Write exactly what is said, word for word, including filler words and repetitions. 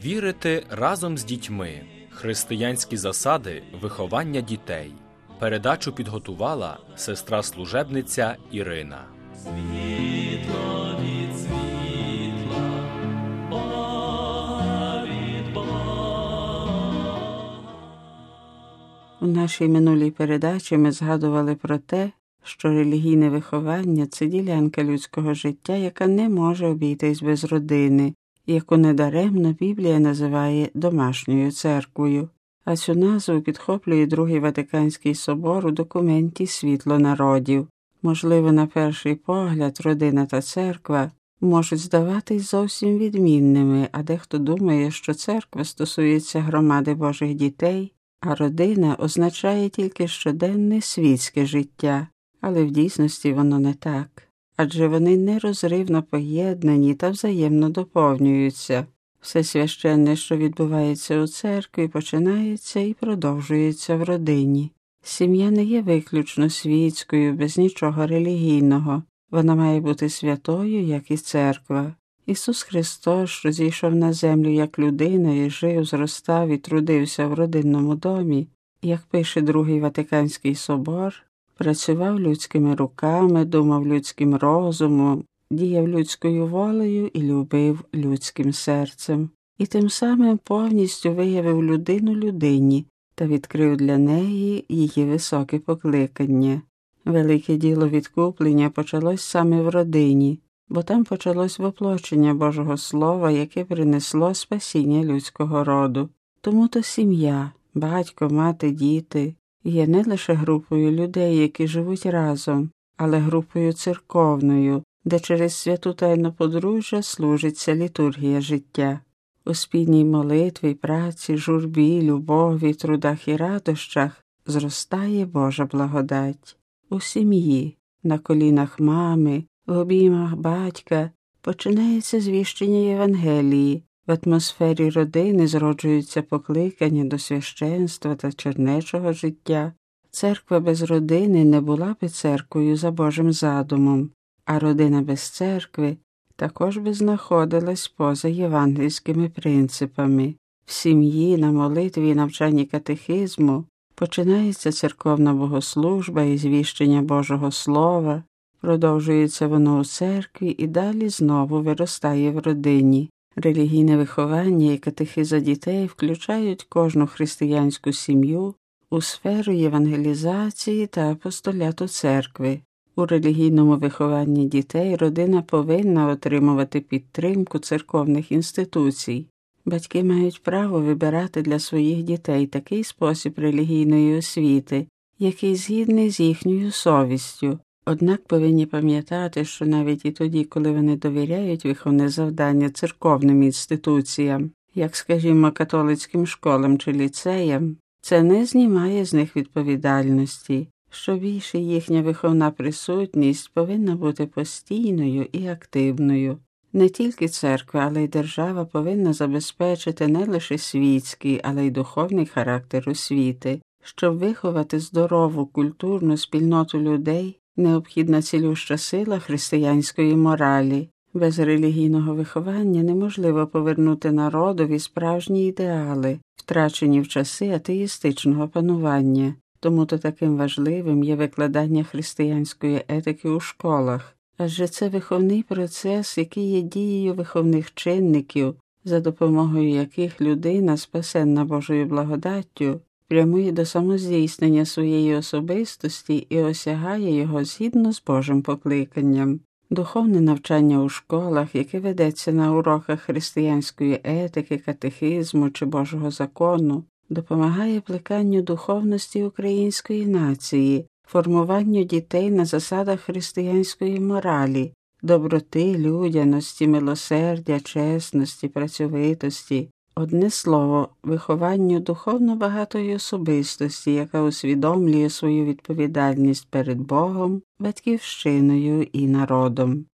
Вірити разом з дітьми. Християнські засади виховання дітей. Передачу підготувала сестра-служебниця Ірина. Світло від світла, Бога від Бога. У нашій минулій передачі ми згадували про те, що релігійне виховання – це ділянка людського життя, яка не може обійтись без родини, яку недаремно Біблія називає домашньою церквою. А цю назву підхоплює Другий Ватиканський собор у документі «Світло народів». Можливо, на перший погляд, родина та церква можуть здаватись зовсім відмінними, а дехто думає, що церква стосується громади Божих дітей, а родина означає тільки щоденне світське життя. Але в дійсності воно не так, адже вони нерозривно поєднані та взаємно доповнюються. Все священне, що відбувається у церкві, починається і продовжується в родині. Сім'я не є виключно світською, без нічого релігійного. Вона має бути святою, як і церква. Ісус Христос, що зійшов на землю як людина і жив, зростав і трудився в родинному домі, як пише Другий Ватиканський собор, працював людськими руками, думав людським розумом, діяв людською волею і любив людським серцем. І тим самим повністю виявив людину людині та відкрив для неї її високе покликання. Велике діло відкуплення почалось саме в родині, бо там почалось воплочення Божого Слова, яке принесло спасіння людського роду. Тому-то сім'я, батько, мати, діти є не лише групою людей, які живуть разом, але групою церковною, де через святу тайну подружжя служиться літургія життя. У спільній молитві, праці, журбі, любові, трудах і радощах зростає Божа благодать. У сім'ї, на колінах мами, в обіймах батька починається звіщення Євангелії. В атмосфері родини зроджуються покликання до священства та чернечого життя. Церква без родини не була би церквою за Божим задумом, а родина без церкви також би знаходилась поза євангельськими принципами. В сім'ї, на молитві і навчанні катехизму починається церковна богослужба і звіщення Божого Слова, продовжується воно у церкві і далі знову виростає в родині. Релігійне виховання і катехиза дітей включають кожну християнську сім'ю у сферу євангелізації та апостоляту церкви. У релігійному вихованні дітей родина повинна отримувати підтримку церковних інституцій. Батьки мають право вибирати для своїх дітей такий спосіб релігійної освіти, який згідний з їхньою совістю. Однак повинні пам'ятати, що навіть і тоді, коли вони довіряють виховне завдання церковним інституціям, як, скажімо, католицьким школам чи ліцеям, це не знімає з них відповідальності. Що більше, їхня виховна присутність повинна бути постійною і активною. Не тільки церква, але й держава повинна забезпечити не лише світський, але й духовний характер освіти. Щоб виховати здорову культурну спільноту людей, необхідна цілюща сила християнської моралі. Без релігійного виховання неможливо повернути народові справжні ідеали, втрачені в часи атеїстичного панування. Тому-то таким важливим є викладання християнської етики у школах. Адже це виховний процес, який є дією виховних чинників, за допомогою яких людина, спасенна Божою благодаттю, прямує до самоздійснення своєї особистості і осягає його згідно з Божим покликанням. Духовне навчання у школах, яке ведеться на уроках християнської етики, катехизму чи Божого закону, допомагає плеканню духовності української нації, формуванню дітей на засадах християнської моралі, доброти, людяності, милосердя, чесності, працьовитості. Одне слово, вихованню духовно багатої особистості, яка усвідомлює свою відповідальність перед Богом, батьківщиною і народом.